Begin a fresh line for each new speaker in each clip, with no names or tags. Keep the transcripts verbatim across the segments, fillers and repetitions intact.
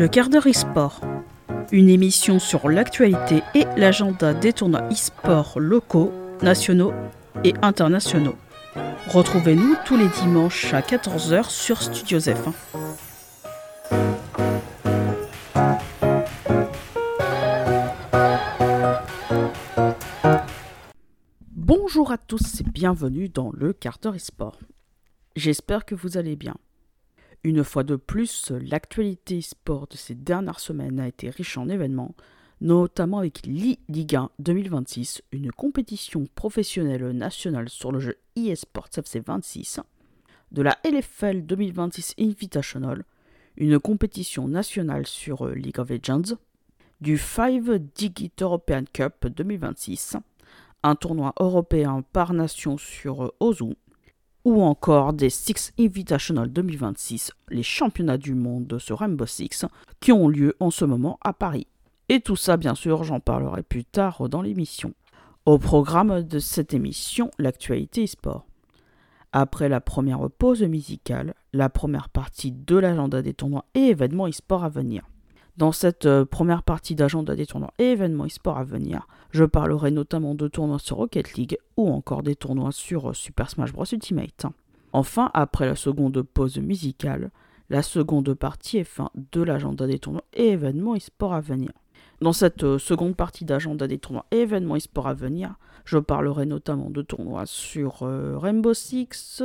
Le quart d'heure e-sport, une émission sur l'actualité et l'agenda des tournois e-sport locaux, nationaux et internationaux. Retrouvez-nous tous les dimanches à quatorze heures sur Studio Zef. Bonjour à tous et bienvenue dans le quart d'heure e-sport. J'espère que vous allez bien. Une fois de plus, l'actualité e-sport de ces dernières semaines a été riche en événements, notamment avec l'e-Ligue un deux mille vingt-six, une compétition professionnelle nationale sur le jeu e-Sports F C vingt-six, de la L F L deux mille vingt-six Invitational, une compétition nationale sur League of Legends, du five Digit European Cup deux mille vingt-six, un tournoi européen par nation sur Ozu, ou encore des Six Invitational deux mille vingt-six, les championnats du monde sur Rainbow Six, qui ont lieu en ce moment à Paris. Et tout ça, bien sûr, j'en parlerai plus tard dans l'émission. Au programme de cette émission, l'actualité e-sport. Après la première pause musicale, la première partie de l'agenda des tournois et événements e-sport à venir. Dans cette première partie d'agenda des tournois et événements e-sport à venir, je parlerai notamment de tournois sur Rocket League ou encore des tournois sur Super Smash Bros Ultimate. Enfin, après la seconde pause musicale, la seconde partie est fin de l'agenda des tournois et événements e-sport à venir. Dans cette seconde partie d'agenda des tournois et événements e-sport à venir, je parlerai notamment de tournois sur Rainbow Six,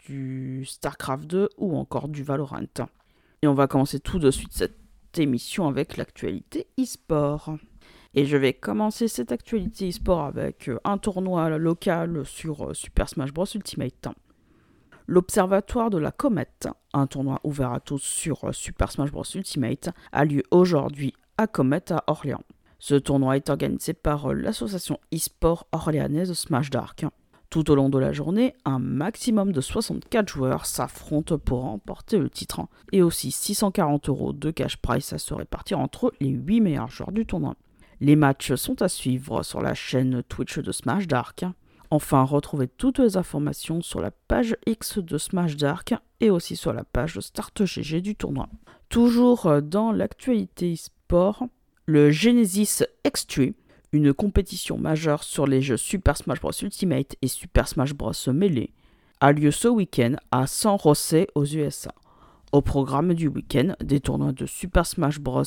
du StarCraft deux ou encore du Valorant. Et on va commencer tout de suite cette émission avec l'actualité e-sport. Et je vais commencer cette actualité e-sport avec un tournoi local sur Super Smash Bros Ultimate. L'Observatoire de la Comète, un tournoi ouvert à tous sur Super Smash Bros Ultimate, a lieu aujourd'hui à Comète à Orléans. Ce tournoi est organisé par l'association e-sport orléanaise Smash Dark. Tout au long de la journée, un maximum de soixante-quatre joueurs s'affrontent pour remporter le titre et aussi six cent quarante euros de cash prize à se répartir entre les huit meilleurs joueurs du tournoi. Les matchs sont à suivre sur la chaîne Twitch de Smash Dark. Enfin, retrouvez toutes les informations sur la page X de Smash Dark et aussi sur la page Start G G du tournoi. Toujours dans l'actualité e-sport, le Genesis X trois, une compétition majeure sur les jeux Super Smash Bros Ultimate et Super Smash Bros Melee, a lieu ce week-end à San José aux U S A. Au programme du week-end, des tournois de Super Smash Bros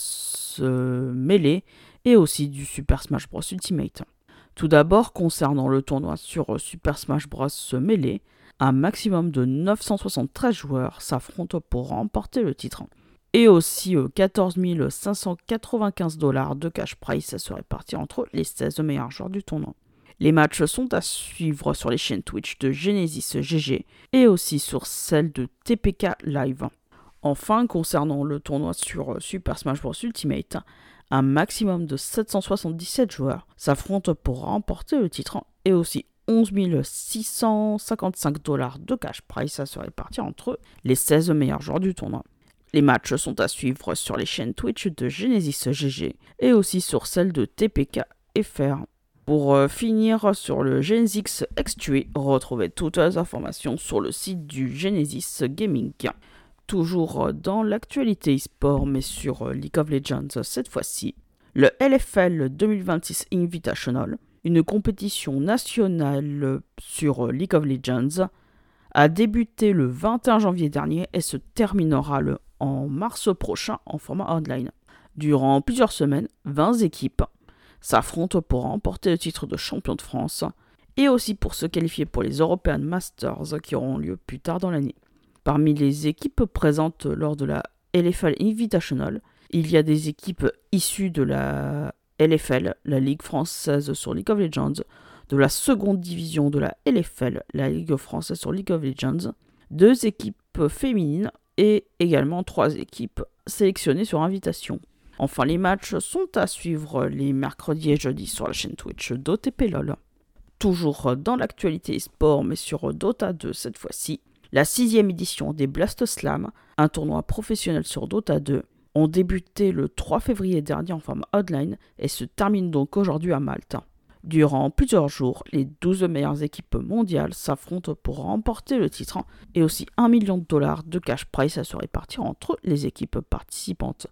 euh, Melee et aussi du Super Smash Bros Ultimate. Tout d'abord, concernant le tournoi sur Super Smash Bros Melee, un maximum de neuf cent soixante-treize joueurs s'affrontent pour remporter le titre. Et aussi euh, quatorze mille cinq cent quatre-vingt-quinze dollars de cash prize à se répartir entre les seize meilleurs joueurs du tournoi. Les matchs sont à suivre sur les chaînes Twitch de Genesis G G et aussi sur celle de T P K Live. Enfin, concernant le tournoi sur Super Smash Bros Ultimate, un maximum de sept cent soixante-dix-sept joueurs s'affrontent pour remporter le titre et aussi onze mille six cent cinquante-cinq dollars de cash prize à se répartir entre les seize meilleurs joueurs du tournoi. Les matchs sont à suivre sur les chaînes Twitch de Genesis G G et aussi sur celle de T P K F R. Pour euh, finir sur le Genesis X trois, retrouvez toutes les informations sur le site du Genesis Gaming. Toujours dans l'actualité e-sport mais sur League of Legends cette fois-ci, le L F L deux mille vingt-six Invitational, une compétition nationale sur League of Legends, a débuté le vingt et un janvier dernier et se terminera le en mars prochain en format online. Durant plusieurs semaines, vingt équipes s'affrontent pour remporter le titre de champion de France et aussi pour se qualifier pour les European Masters qui auront lieu plus tard dans l'année. Parmi les équipes présentes lors de la L F L Invitational, il y a des équipes issues de la L F L, la Ligue française sur League of Legends, de la seconde division de la L F L, la Ligue française sur League of Legends, deux équipes féminines et également trois équipes sélectionnées sur invitation. Enfin, les matchs sont à suivre les mercredis et jeudis sur la chaîne Twitch d'O T P LOL. Toujours dans l'actualité e-sport, mais sur Dota deux cette fois-ci, la sixième édition des Blast Slam, un tournoi professionnel sur Dota deux, ont débuté le trois février dernier en format online et se terminent donc aujourd'hui à Malte. Durant plusieurs jours, les douze meilleures équipes mondiales s'affrontent pour remporter le titre et aussi un million de dollars de cash prize à se répartir entre les équipes participantes.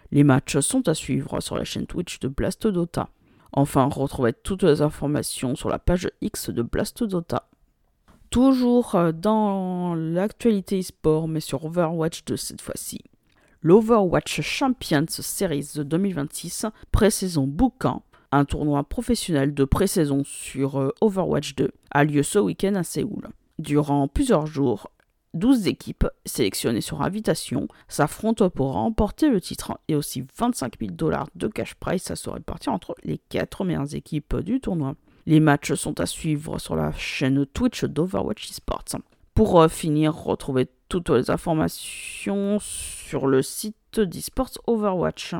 Les matchs sont à suivre sur la chaîne Twitch de Blast Dota. Enfin, retrouvez toutes les informations sur la page X de Blast Dota. Toujours dans l'actualité e-sport, mais sur Overwatch de cette fois-ci. L'Overwatch Champions Series deux mille vingt-six, pré-saison boucan, un tournoi professionnel de pré-saison sur Overwatch deux, a lieu ce week-end à Séoul. Durant plusieurs jours, douze équipes sélectionnées sur invitation s'affrontent pour remporter le titre et aussi vingt-cinq mille dollars de cash prize à se répartir entre les quatre meilleures équipes du tournoi. Les matchs sont à suivre sur la chaîne Twitch d'Overwatch Esports. Pour finir, retrouvez toutes les informations sur le site d'eSports Overwatch.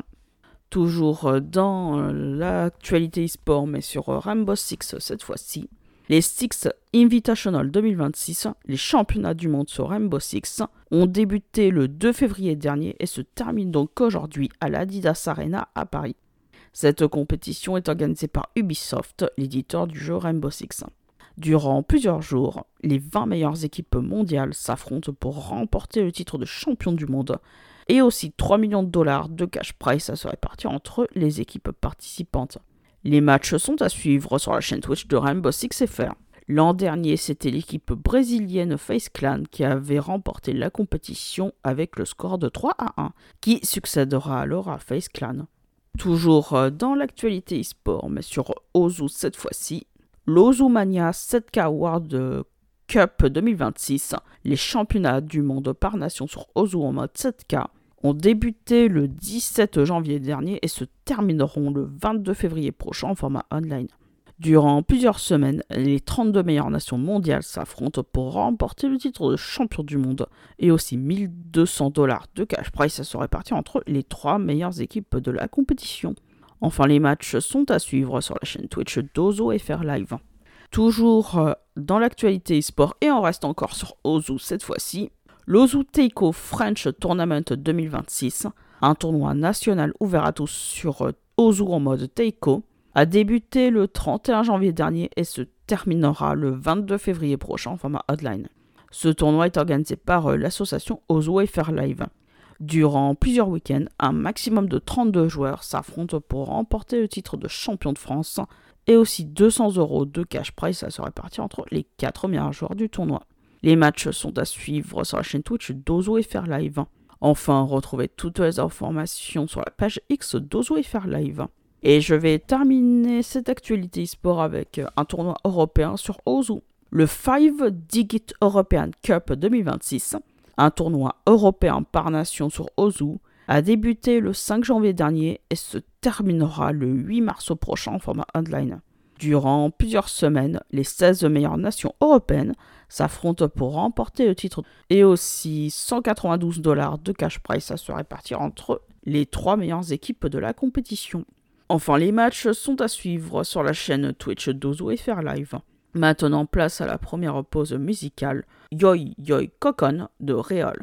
Toujours dans l'actualité e-sport, mais sur Rainbow Six cette fois-ci. Les Six Invitational deux mille vingt-six, les championnats du monde sur Rainbow Six, ont débuté le deux février dernier et se terminent donc aujourd'hui à l'Adidas Arena à Paris. Cette compétition est organisée par Ubisoft, l'éditeur du jeu Rainbow Six. Durant plusieurs jours, les vingt meilleures équipes mondiales s'affrontent pour remporter le titre de champion du monde et aussi trois millions de dollars de cash prize à se répartir entre les équipes participantes. Les matchs sont à suivre sur la chaîne Twitch de Rainbow Six F R. L'an dernier, c'était l'équipe brésilienne FaZe Clan qui avait remporté la compétition avec le score de trois à un, qui succédera alors à FaZe Clan. Toujours dans l'actualité e-sport, mais sur Ozu cette fois-ci, l'Ozumania sept K World Cup deux mille vingt-six, les championnats du monde par nation sur Ozu en mode sept K, ont débuté le dix-sept janvier dernier et se termineront le vingt-deux février prochain en format online. Durant plusieurs semaines, les trente-deux meilleures nations mondiales s'affrontent pour remporter le titre de champion du monde et aussi mille deux cents dollars de cash prize à se répartir entre les trois meilleures équipes de la compétition. Enfin, les matchs sont à suivre sur la chaîne Twitch d'Ozu F R Live. Toujours dans l'actualité e-sport et on reste encore sur Ozu cette fois-ci, l'Ozu Teiko French Tournament deux mille vingt-six, un tournoi national ouvert à tous sur Ozu en mode Teiko, a débuté le trente et un janvier dernier et se terminera le vingt-deux février prochain en format online. Ce tournoi est organisé par l'association Ozu F R Live. Durant plusieurs week-ends, un maximum de trente-deux joueurs s'affrontent pour remporter le titre de champion de France et aussi deux cents euros de cash prize à se répartir entre les quatre meilleurs joueurs du tournoi. Les matchs sont à suivre sur la chaîne Twitch d'Ozu F R Live. Enfin, retrouvez toutes les informations sur la page X d'Ozu F R Live. Et je vais terminer cette actualité e-sport avec un tournoi européen sur Ozu. Le five Digit European Cup deux mille vingt-six, un tournoi européen par nation sur Ozu, a débuté le cinq janvier dernier et se terminera le huit mars prochain en format online. Durant plusieurs semaines, les seize meilleures nations européennes s'affrontent pour remporter le titre et aussi cent quatre-vingt-douze dollars de cash prize à se répartir entre les trois meilleures équipes de la compétition. Enfin, les matchs sont à suivre sur la chaîne Twitch d'Ozu F R Live. Maintenant, place à la première pause musicale, Yoi Yoi Kokon de Réol.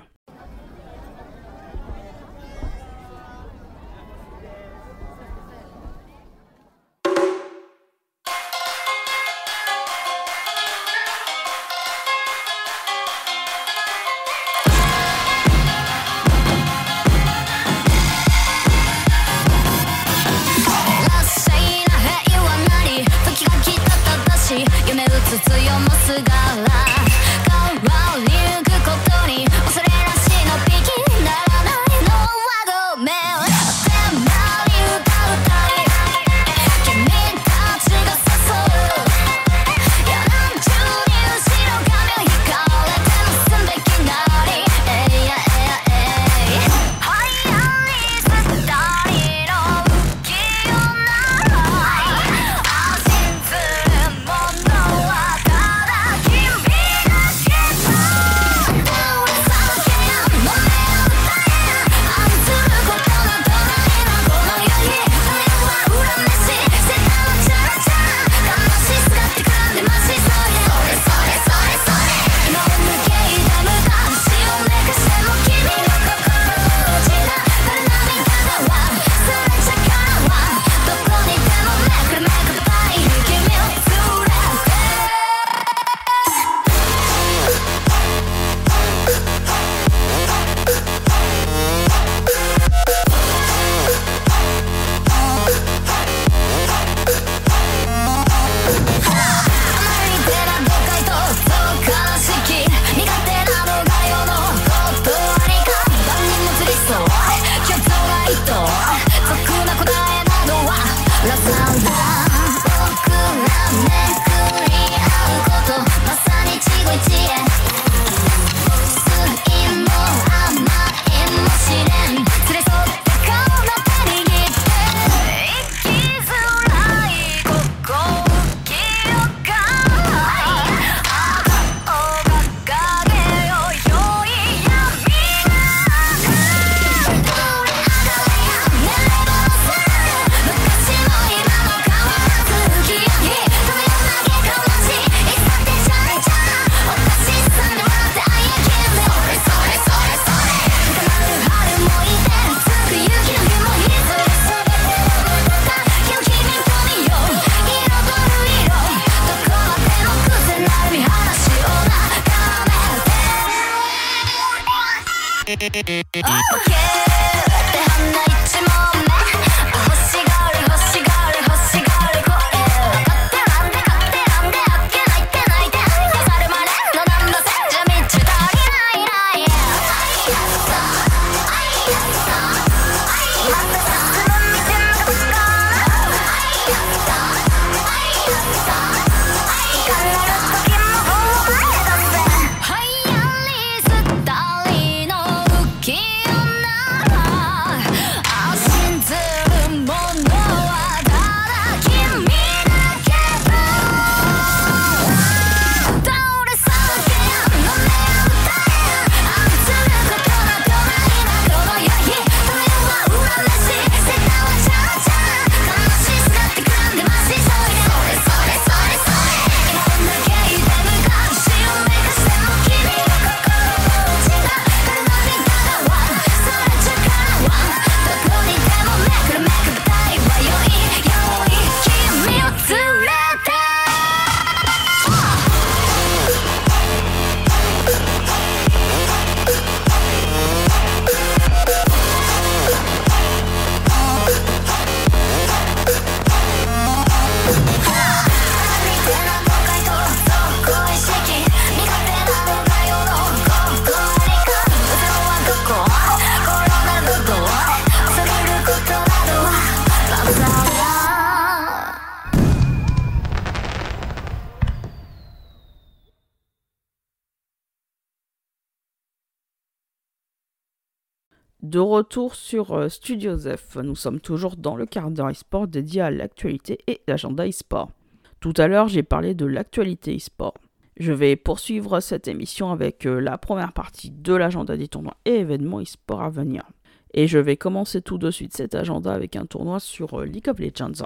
De retour sur euh, Studio Zef, nous sommes toujours dans le quart d'heure e-sport dédié à l'actualité et l'agenda e-sport. Tout à l'heure, j'ai parlé de l'actualité e-sport. Je vais poursuivre cette émission avec euh, la première partie de l'agenda des tournois et événements e-sport à venir. Et je vais commencer tout de suite cet agenda avec un tournoi sur euh, League of Legends.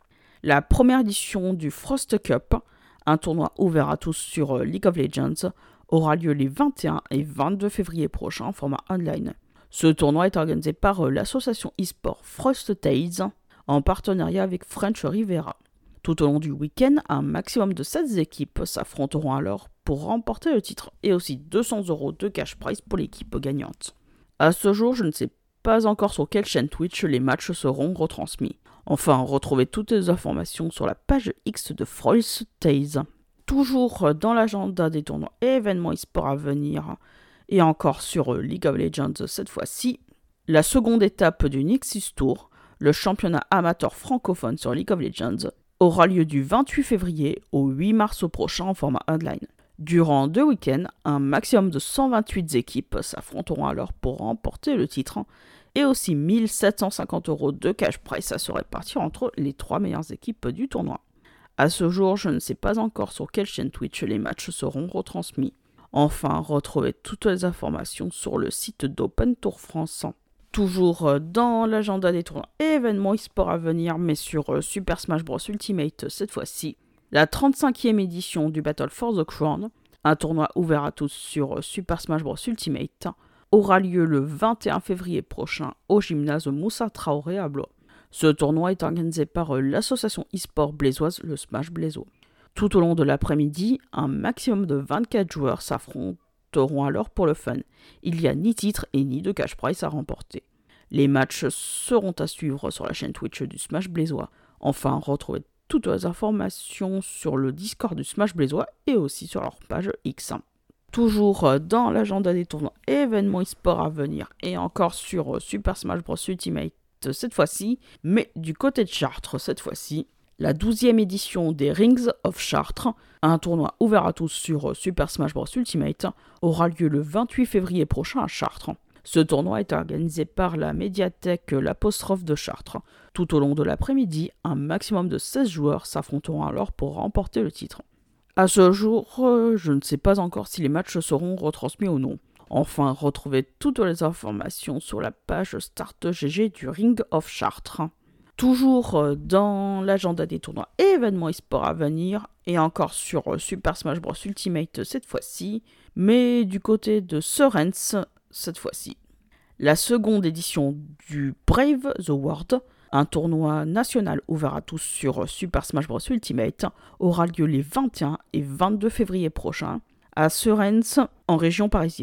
La première édition du Frost Cup, un tournoi ouvert à tous sur euh, League of Legends, aura lieu les vingt et un et vingt-deux février prochains en format online. Ce tournoi est organisé par l'association e-sport Frost Tales en partenariat avec French Rivera. Tout au long du week-end, un maximum de sept équipes s'affronteront alors pour remporter le titre et aussi deux cents euros de cash prize pour l'équipe gagnante. À ce jour, je ne sais pas encore sur quelle chaîne Twitch les matchs seront retransmis. Enfin, retrouvez toutes les informations sur la page X de Frost Tales. Toujours dans l'agenda des tournois et événements e-sport à venir, et encore sur League of Legends cette fois-ci, la seconde étape du Nexus Tour, le championnat amateur francophone sur League of Legends, aura lieu du vingt-huit février au huit mars prochain en format online. Durant deux week-ends, un maximum de cent vingt-huit équipes s'affronteront alors pour remporter le titre, et aussi mille sept cent cinquante euros de cash prize à se répartir entre les trois meilleures équipes du tournoi. À ce jour, je ne sais pas encore sur quelle chaîne Twitch les matchs seront retransmis. Enfin, retrouvez toutes les informations sur le site d'Open Tour France. Toujours dans l'agenda des tournois et événements e-sport à venir, mais sur Super Smash Bros Ultimate cette fois-ci, la trente-cinquième édition du Battle for the Crown, un tournoi ouvert à tous sur Super Smash Bros Ultimate, aura lieu le vingt et un février prochain au gymnase Moussa Traoré à Blois. Ce tournoi est organisé par l'association e-sport blésoise, le Smash Blézo. Tout au long de l'après-midi, un maximum de vingt-quatre joueurs s'affronteront alors pour le fun. Il n'y a ni titre et ni de cash prize à remporter. Les matchs seront à suivre sur la chaîne Twitch du Smash Blésois. Enfin, retrouvez toutes les informations sur le Discord du Smash Blésois et aussi sur leur page X. Toujours dans l'agenda des tournois et événements e-sport à venir et encore sur Super Smash Bros Ultimate cette fois-ci, mais du côté de Chartres cette fois-ci, la douzième édition des Rings of Chartres, un tournoi ouvert à tous sur Super Smash Bros Ultimate, aura lieu le vingt-huit février prochain à Chartres. Ce tournoi est organisé par la médiathèque L'Apostrophe de Chartres. Tout au long de l'après-midi, un maximum de seize joueurs s'affronteront alors pour remporter le titre. À ce jour, je ne sais pas encore si les matchs seront retransmis ou non. Enfin, retrouvez toutes les informations sur la page Start G G du Ring of Chartres. Toujours dans l'agenda des tournois et événements e-sport à venir, et encore sur Super Smash Bros Ultimate cette fois-ci, mais du côté de Sorens cette fois-ci. La seconde édition du Brave the World, un tournoi national ouvert à tous sur Super Smash Bros Ultimate, aura lieu les vingt et un et vingt-deux février prochains à Sorens, en région parisienne.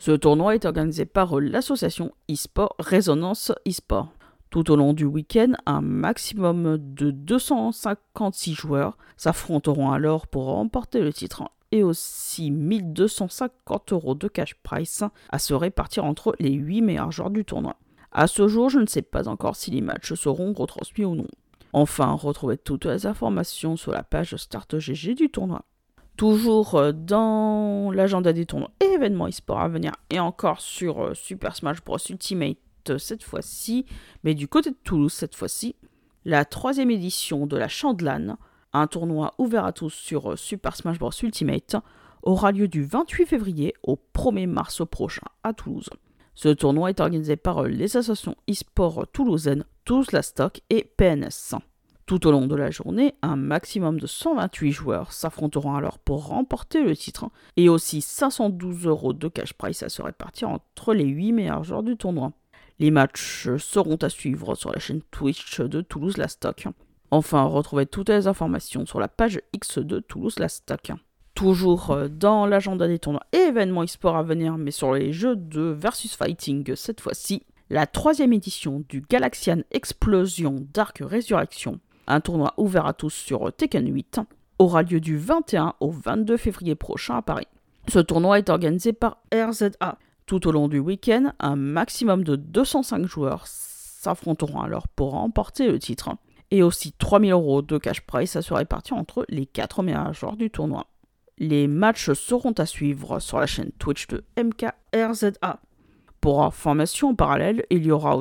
Ce tournoi est organisé par l'association e-sport Résonance e-sport. Tout au long du week-end, un maximum de deux cent cinquante-six joueurs s'affronteront alors pour remporter le titre et aussi mille deux cent cinquante euros de cash prize à se répartir entre les huit meilleurs joueurs du tournoi. À ce jour, je ne sais pas encore si les matchs seront retransmis ou non. Enfin, retrouvez toutes les informations sur la page Start G G du tournoi. Toujours dans l'agenda des tournois et événements e-sport à venir et encore sur Super Smash Bros Ultimate cette fois-ci, mais du côté de Toulouse cette fois-ci, la troisième édition de la Chandelane, un tournoi ouvert à tous sur Super Smash Bros Ultimate, aura lieu du vingt-huit février au premier mars prochain à Toulouse. Ce tournoi est organisé par les associations e-sport toulousaines, Toulouse La Stock et P N S. Tout au long de la journée, un maximum de cent vingt-huit joueurs s'affronteront alors pour remporter le titre et aussi cinq cent douze euros de cash prize à se répartir entre les huit meilleurs joueurs du tournoi. Les matchs seront à suivre sur la chaîne Twitch de Toulouse La Stock. Enfin, retrouvez toutes les informations sur la page X de Toulouse La Stock. Toujours dans l'agenda des tournois et événements e-sport à venir, mais sur les jeux de versus fighting cette fois-ci, la troisième édition du Galaxian Explosion Dark Resurrection, un tournoi ouvert à tous sur Tekken huit, aura lieu du vingt et un au vingt-deux février prochain à Paris. Ce tournoi est organisé par R Z A. Tout au long du week-end, un maximum de deux cent cinq joueurs s'affronteront alors pour remporter le titre et aussi trois mille euros de cash prize à se répartir entre les quatre meilleurs joueurs du tournoi. Les matchs seront à suivre sur la chaîne Twitch de M K R Z A. Pour information en parallèle, il y aura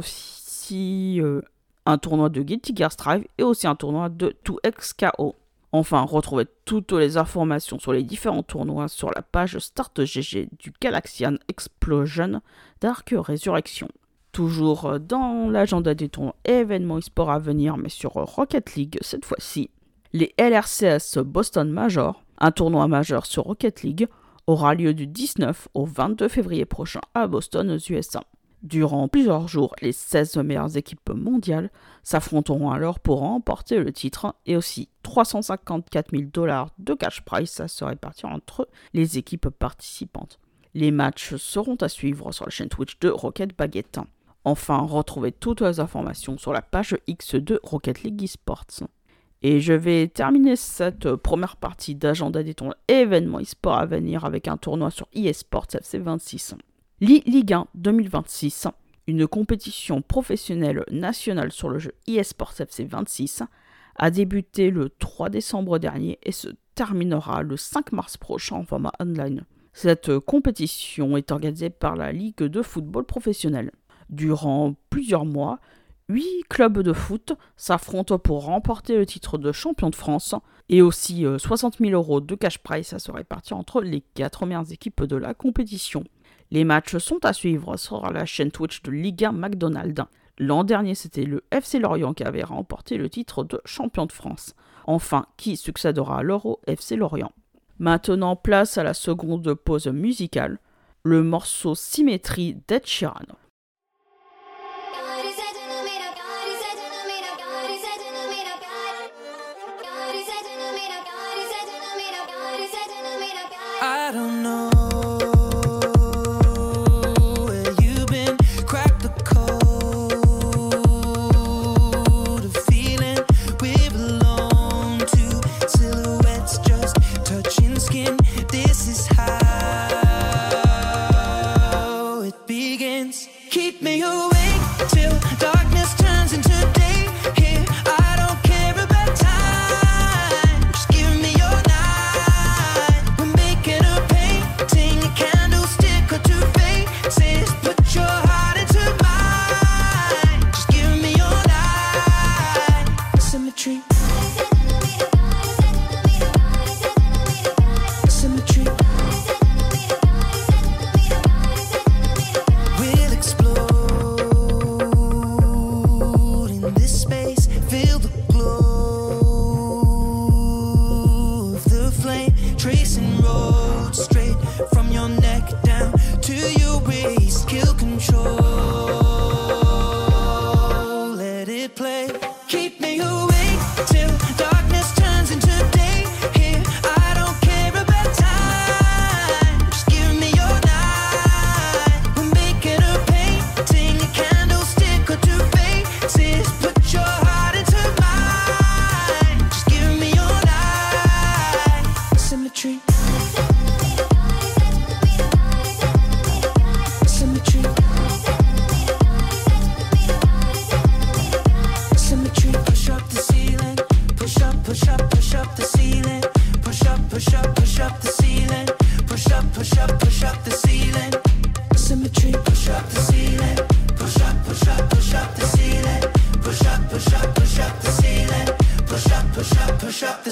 aussi euh, un tournoi de Guilty Gear Strive et aussi un tournoi de deux X K O. Enfin, retrouvez toutes les informations sur les différents tournois sur la page Start G G du Galaxian Explosion Dark Resurrection. Toujours dans l'agenda des tournois et événements e-sport à venir, mais sur Rocket League cette fois-ci, les L R C S Boston Major, un tournoi majeur sur Rocket League, aura lieu du dix-neuf au vingt-deux février prochain à Boston, aux U S A. Durant plusieurs jours, les seize meilleures équipes mondiales s'affronteront alors pour remporter le titre et aussi trois cent cinquante-quatre mille dollars de cash prize à se répartir entre les équipes participantes. Les matchs seront à suivre sur la chaîne Twitch de Rocket Baguette. Enfin, retrouvez toutes les informations sur la page X de Rocket League Esports. Et je vais terminer cette première partie d'agenda des tournois et événements e-sport à venir avec un tournoi sur eSports F C vingt-six. l'e-Ligue un deux mille vingt-six, une compétition professionnelle nationale sur le jeu eSports F C vingt-six, a débuté le trois décembre dernier et se terminera le cinq mars prochain en format online. Cette compétition est organisée par la Ligue de football professionnel. Durant plusieurs mois, huit clubs de foot s'affrontent pour remporter le titre de champion de France et aussi soixante mille euros de cash prize à se répartir entre les quatre meilleures équipes de la compétition. Les matchs sont à suivre sur la chaîne Twitch de Ligue un McDonald's. L'an dernier, c'était le F C Lorient qui avait remporté le titre de champion de France. Enfin, qui succédera alors au F C Lorient. Maintenant, place à la seconde pause musicale, le morceau Symétrie d'Ed Sheeran.
I don't know. We'll explore.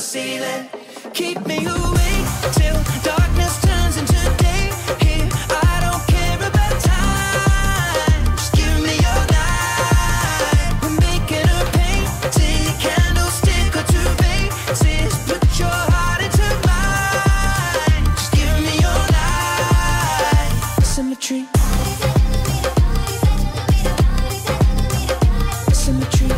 ceiling. Keep me awake till darkness turns into day. Here, I don't care about time. Just give me your light. We're making a painting, candlestick or two faces. Put your heart into mine. Just give me your light. Symmetry. Symmetry.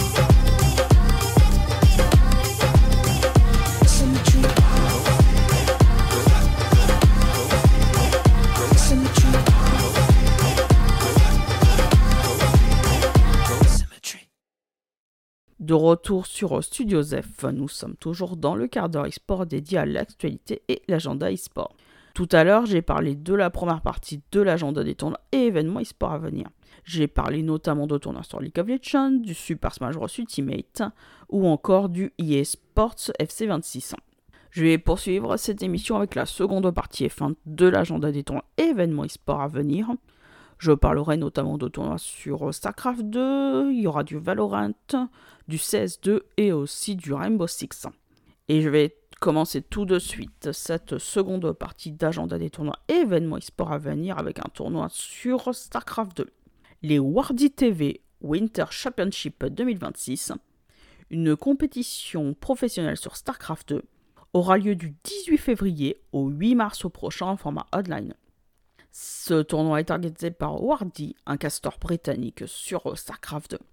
De retour sur Studio F, nous sommes toujours dans le quart d'heure e-sport dédié à l'actualité et l'agenda e-sport. Tout à l'heure, j'ai parlé de la première partie de l'agenda des tournois et événements e-sport à venir. J'ai parlé notamment de tournois sur League of Legends, du Super Smash Bros Ultimate ou encore du E A Sports F C vingt-six. Je vais poursuivre cette émission avec la seconde partie F un de l'agenda des tournois et événements e-sport à venir. Je parlerai notamment de tournois sur StarCraft deux, il y aura du Valorant, du C S deux et aussi du Rainbow Six. Et je vais commencer tout de suite cette seconde partie d'agenda des tournois et événements e-sport à venir avec un tournoi sur StarCraft deux. Les Wardy T V Winter Championship deux mille vingt-six, une compétition professionnelle sur StarCraft deux, aura lieu du dix-huit février au huit mars au prochain en format online. Ce tournoi est organisé par Wardy, un castor britannique sur StarCraft deux.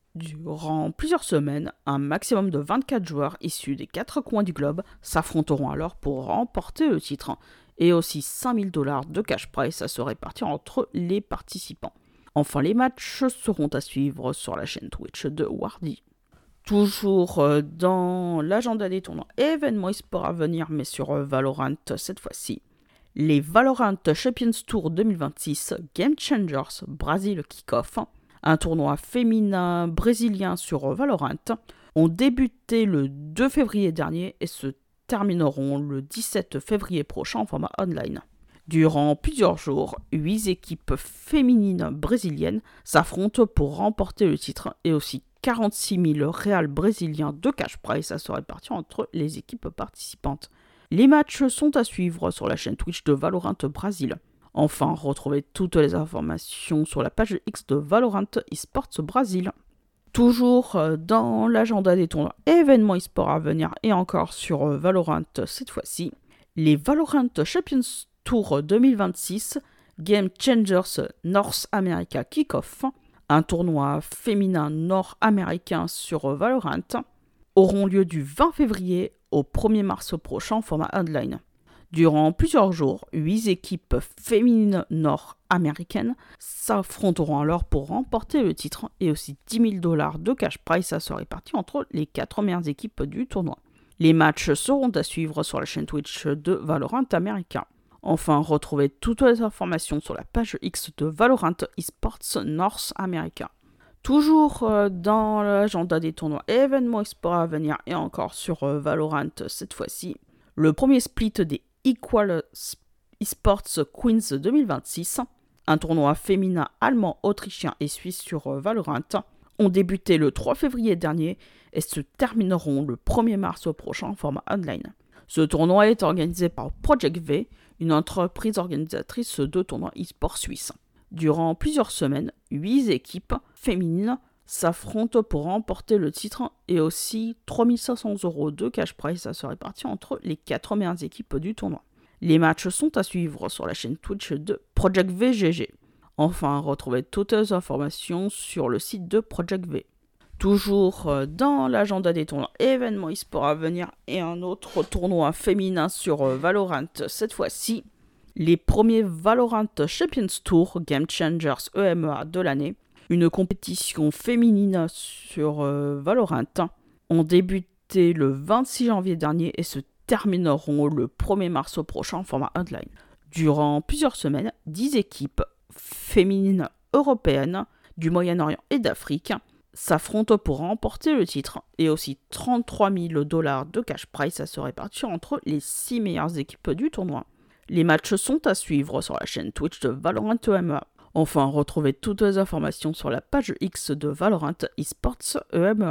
Durant plusieurs semaines, un maximum de vingt-quatre joueurs issus des quatre coins du globe s'affronteront alors pour remporter le titre et aussi cinq mille dollars de cash prize à se répartir entre les participants. Enfin, les matchs seront à suivre sur la chaîne Twitch de Wardy. Toujours dans l'agenda des tournois et événements e-sport à venir, mais sur Valorant cette fois-ci. Les Valorant Champions Tour deux mille vingt-six Game Changers Brazil Kickoff, un tournoi féminin brésilien sur Valorant, ont débuté le deux février dernier et se termineront le dix-sept février prochain en format online. Durant plusieurs jours, huit équipes féminines brésiliennes s'affrontent pour remporter le titre et aussi quarante-six mille réals brésiliens de cash prize à se répartir entre les équipes participantes. Les matchs sont à suivre sur la chaîne Twitch de Valorant Brésil. Enfin, retrouvez toutes les informations sur la page X de Valorant eSports Brésil. Toujours dans l'agenda des tournois événements e-sport à venir et encore sur Valorant cette fois-ci, les Valorant Champions Tour deux mille vingt-six Game Changers North America Kickoff, un tournoi féminin nord-américain sur Valorant, auront lieu du vingt février au premier mars prochain en format online. Durant plusieurs jours, huit équipes féminines nord-américaines s'affronteront alors pour remporter le titre et aussi dix mille dollars de cash prize à se répartir entre les quatre meilleures équipes du tournoi. Les matchs seront à suivre sur la chaîne Twitch de Valorant America. Enfin, retrouvez toutes les informations sur la page X de Valorant eSports North America. Toujours dans l'agenda des tournois et événements e-sport à venir et encore sur Valorant cette fois-ci, le premier split des Equal eSports Queens deux mille vingt-six, un tournoi féminin allemand, autrichien et suisse sur Valorant, ont débuté le trois février dernier et se termineront le premier mars au prochain en format online. Ce tournoi est organisé par Project V, une entreprise organisatrice de tournois e-sport suisse. Durant plusieurs semaines, huit équipes féminines s'affrontent pour remporter le titre et aussi trois mille cinq cents euros de cash prize à se répartir entre les quatre meilleures équipes du tournoi. Les matchs sont à suivre sur la chaîne Twitch de Project V G G. Enfin, retrouvez toutes les informations sur le site de Project V. Toujours dans l'agenda des tournois événements e-sport à venir et un autre tournoi féminin sur Valorant cette fois-ci, les premiers Valorant Champions Tour Game Changers E M E A de l'année, une compétition féminine sur euh, Valorant, ont débuté le vingt-six janvier dernier et se termineront le premier mars prochain en format online. Durant plusieurs semaines, dix équipes féminines européennes du Moyen-Orient et d'Afrique s'affrontent pour remporter le titre et aussi trente-trois mille dollars de cash prize à se répartir entre les six meilleures équipes du tournoi. Les matchs sont à suivre sur la chaîne Twitch de Valorant E M E A. Enfin, retrouvez toutes les informations sur la page X de Valorant eSports E M E A.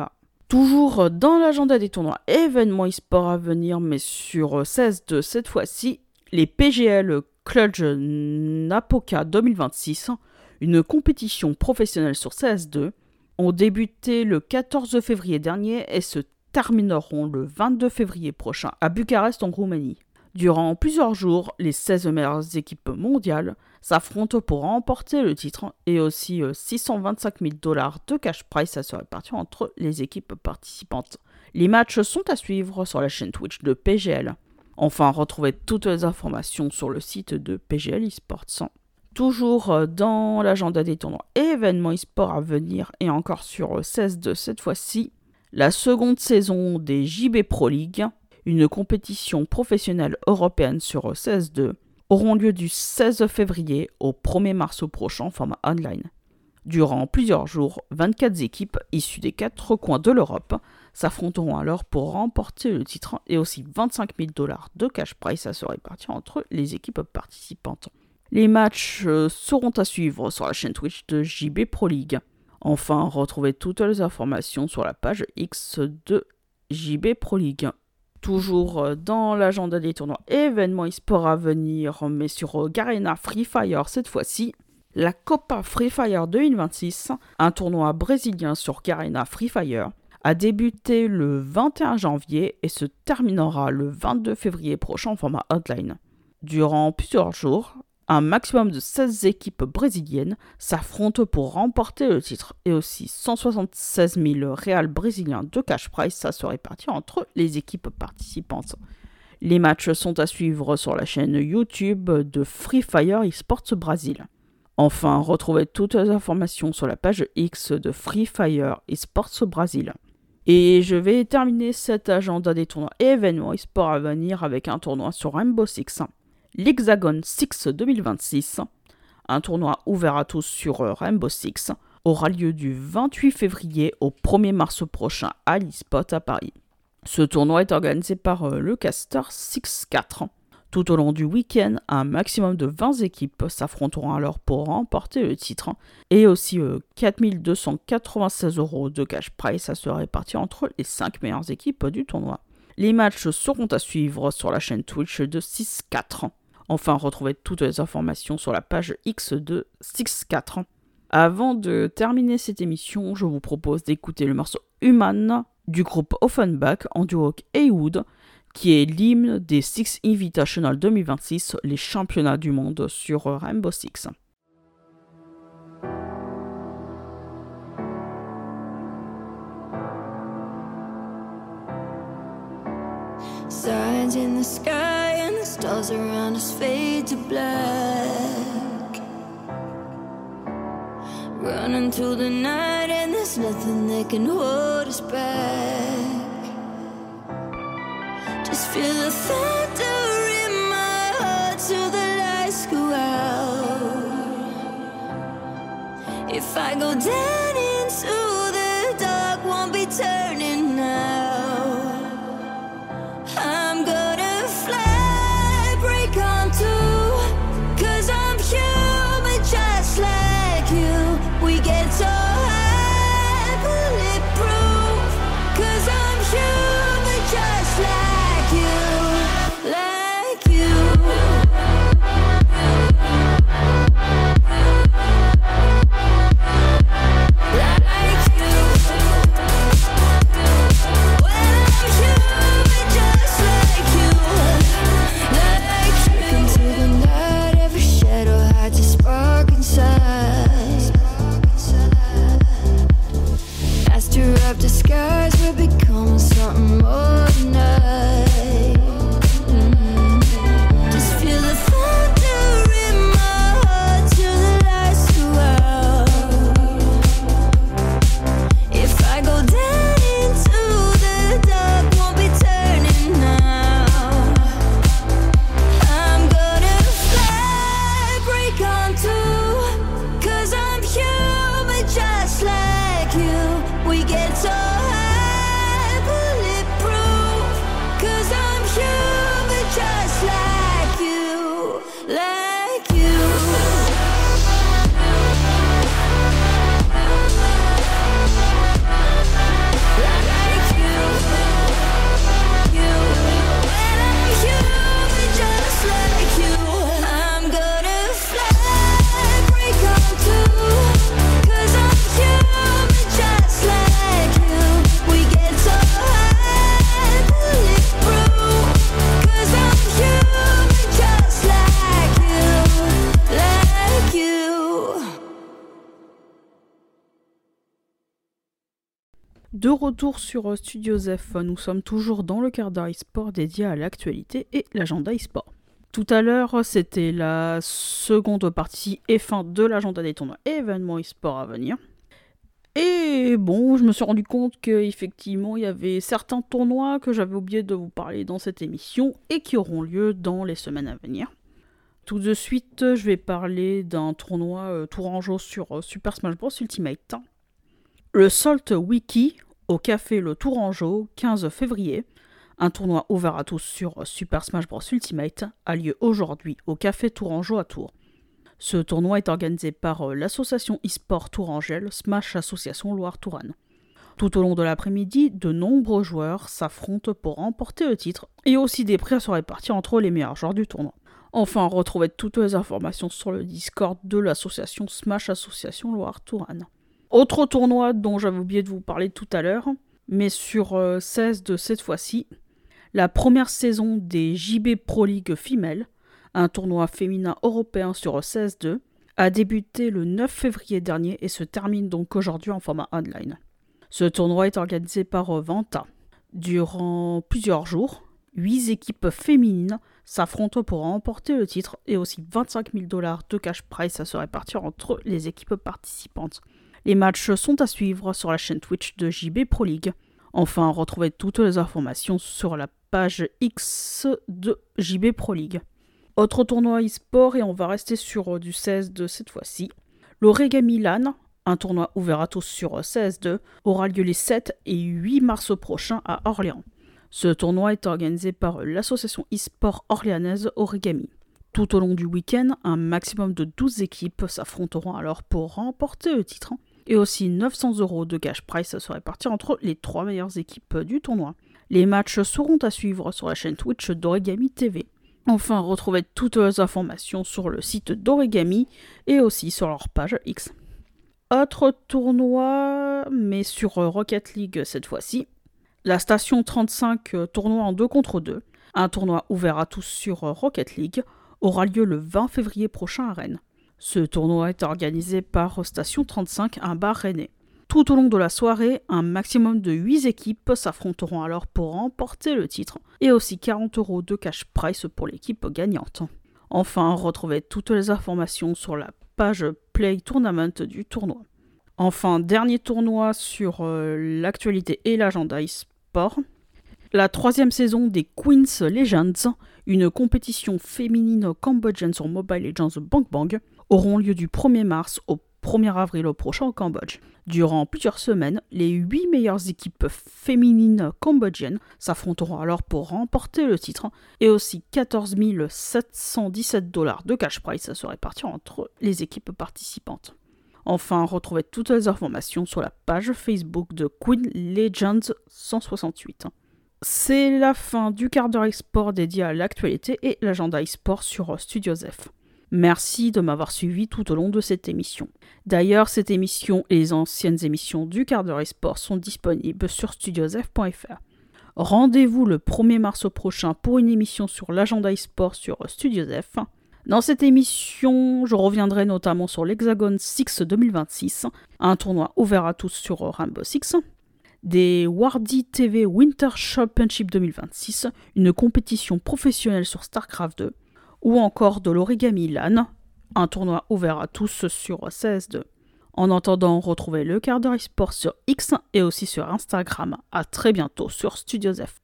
Toujours dans l'agenda des tournois événements e-sport à venir, mais sur C S deux cette fois-ci, les P G L Cluj Napoca deux mille vingt-six, une compétition professionnelle sur C S deux, ont débuté le quatorze février dernier et se termineront le vingt-deux février prochain à Bucarest en Roumanie. Durant plusieurs jours, les seize meilleures équipes mondiales s'affrontent pour remporter le titre et aussi six cent vingt-cinq mille dollars de cash prize à se répartir entre les équipes participantes. Les matchs sont à suivre sur la chaîne Twitch de P G L. Enfin, retrouvez toutes les informations sur le site de P G L eSports. Toujours dans l'agenda des tournois et événements e-sport à venir et encore sur C S deux cette fois-ci, la seconde saison des J B Pro League, une compétition professionnelle européenne sur C S deux, auront lieu du seize février au premier mars prochain en format online. Durant plusieurs jours, vingt-quatre équipes issues des quatre coins de l'Europe s'affronteront alors pour remporter le titre et aussi vingt-cinq mille dollars de cash prize à se répartir entre les équipes participantes. Les matchs seront à suivre sur la chaîne Twitch de J B Pro League. Enfin, retrouvez toutes les informations sur la page X de J B Pro League. Toujours dans l'agenda des tournois événements e-sport à venir, mais sur Garena Free Fire cette fois-ci, la Copa Free Fire deux mille vingt-six, un tournoi brésilien sur Garena Free Fire, a débuté le vingt et un janvier et se terminera le vingt-deux février prochain en format online. Durant plusieurs jours, un maximum de seize équipes brésiliennes s'affrontent pour remporter le titre et aussi cent soixante-seize mille réals brésiliens de cash prize, ça se répartit entre les équipes participantes. Les matchs sont à suivre sur la chaîne YouTube de Free Fire eSports Brasil. Enfin, retrouvez toutes les informations sur la page X de Free Fire eSports Brasil. Et je vais terminer cet agenda des tournois et événements e-sport à venir avec un tournoi sur Rainbow Six. L'Hexagon six deux mille vingt-six, un tournoi ouvert à tous sur Rainbow Six, aura lieu du vingt-huit février au premier mars prochain à l'eSpot à Paris. Ce tournoi est organisé par le caster six quatre. Tout au long du week-end, un maximum de vingt équipes s'affronteront alors pour remporter le titre et aussi euh, quatre mille deux cent quatre-vingt-seize euros de cash prize à se répartir entre les cinq meilleures équipes du tournoi. Les matchs seront à suivre sur la chaîne Twitch de six quatre. Enfin, retrouvez toutes les informations sur la page X de six quatre. Avant de terminer cette émission, je vous propose d'écouter le morceau Human du groupe Offenbach en duo avec Haywood, qui est l'hymne des Six Invitational deux mille vingt-six, les championnats du monde sur Rainbow Six.
Signs in the sky and the stars around us fade to black. Running through the night and there's nothing that can hold us back. Just feel the thunder in my heart till the lights go out. If I go down into the dark, won't be turning now. I'm gonna fly, break on through, 'cause I'm human just like you. We get so high, bulletproof, 'cause I'm human just like you, like you. Like
De retour sur Studio F, nous sommes toujours dans le quart d'heure e-sport dédié à l'actualité et l'agenda e-sport. Tout à l'heure, c'était la seconde partie et fin de l'agenda des tournois événements e-sport à venir. Et bon, je me suis rendu compte qu'effectivement, il y avait certains tournois que j'avais oublié de vous parler dans cette émission et qui auront lieu dans les semaines à venir. Tout de suite, je vais parler d'un tournoi euh, Tourangeau sur euh, Super Smash Bros Ultimate. Le Salt Wiki au Café Le Tourangeau, quinze février. Un tournoi ouvert à tous sur Super Smash Bros Ultimate a lieu aujourd'hui au Café Tourangeau à Tours. Ce tournoi est organisé par l'association e-sport Tourangelle, Smash Association Loire-Touraine. Tout au long de l'après-midi, de nombreux joueurs s'affrontent pour remporter le titre et aussi des prix à se répartir entre les meilleurs joueurs du tournoi. Enfin, retrouvez toutes les informations sur le Discord de l'association Smash Association Loire-Touraine. Autre tournoi dont j'avais oublié de vous parler tout à l'heure, mais sur euh, seize de cette fois-ci, la première saison des J B Pro League Female, un tournoi féminin européen sur seize deux, a débuté le neuf février dernier et se termine donc aujourd'hui en format online. Ce tournoi est organisé par euh, Vanta. Durant plusieurs jours, huit équipes féminines s'affrontent pour remporter le titre et aussi vingt-cinq mille dollars de cash prize à se répartir entre les équipes participantes. Les matchs sont à suivre sur la chaîne Twitch de J B Pro League. Enfin, retrouvez toutes les informations sur la page X de J B Pro League. Autre tournoi e-sport, et on va rester sur du seize de cette fois-ci. L'Origami LAN, un tournoi ouvert à tous sur seize deux, aura lieu les sept et huit mars prochains à Orléans. Ce tournoi est organisé par l'association e-sport orléanaise Origami. Tout au long du week-end, un maximum de douze équipes s'affronteront alors pour remporter le titre, et aussi neuf cents euros de cash prize à se répartir entre les trois meilleures équipes du tournoi. Les matchs seront à suivre sur la chaîne Twitch d'Origami T V. Enfin, retrouvez toutes les informations sur le site d'Origami et aussi sur leur page X. Autre tournoi, mais sur Rocket League cette fois-ci. La Station trente-cinq tournoi en deux contre deux, un tournoi ouvert à tous sur Rocket League, aura lieu le vingt février prochain à Rennes. Ce tournoi est organisé par Station trente-cinq, un bar rennais. Tout au long de la soirée, un maximum de huit équipes s'affronteront alors pour remporter le titre, et aussi quarante euros de cash prize pour l'équipe gagnante. Enfin, retrouvez toutes les informations sur la page Play Tournament du tournoi. Enfin, dernier tournoi sur euh, l'actualité et l'agenda e-sport. La troisième saison des Queen's Legends, une compétition féminine cambodgienne sur Mobile Legends Bang Bang, auront lieu du premier mars au premier avril prochain au Cambodge. Durant plusieurs semaines, les huit meilleures équipes féminines cambodgiennes s'affronteront alors pour remporter le titre et aussi quatorze mille sept cent dix-sept dollars de cash prize à se répartir entre les équipes participantes. Enfin, retrouvez toutes les informations sur la page Facebook de Queen Legends cent soixante-huit. C'est la fin du quart d'heure e-sport dédié à l'actualité et l'agenda e-sport sur Studio F. Merci de m'avoir suivi tout au long de cette émission. D'ailleurs, cette émission et les anciennes émissions du quart d'heure e-sport sont disponibles sur studiosf point f r. Rendez-vous le premier mars prochain pour une émission sur l'agenda e-sport sur Studio F. Dans cette émission, je reviendrai notamment sur l'Hexagon six deux mille vingt-six, un tournoi ouvert à tous sur Rainbow Six, des Wardy T V Winter Championship deux mille vingt-six, une compétition professionnelle sur StarCraft deux, ou encore de l'Origami LAN, un tournoi ouvert à tous sur C S deux. En attendant, retrouvez le quart d'heure e-sport sur X et aussi sur Instagram. À très bientôt sur Studio F.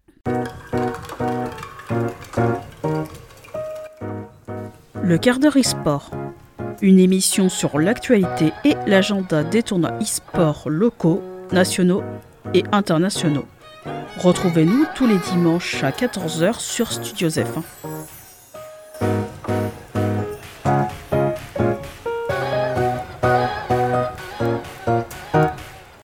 Le quart d'heure e-sport, une émission sur l'actualité et l'agenda des tournois e-sport locaux, nationaux et internationaux. Retrouvez-nous tous les dimanches à quatorze heures sur Studio F.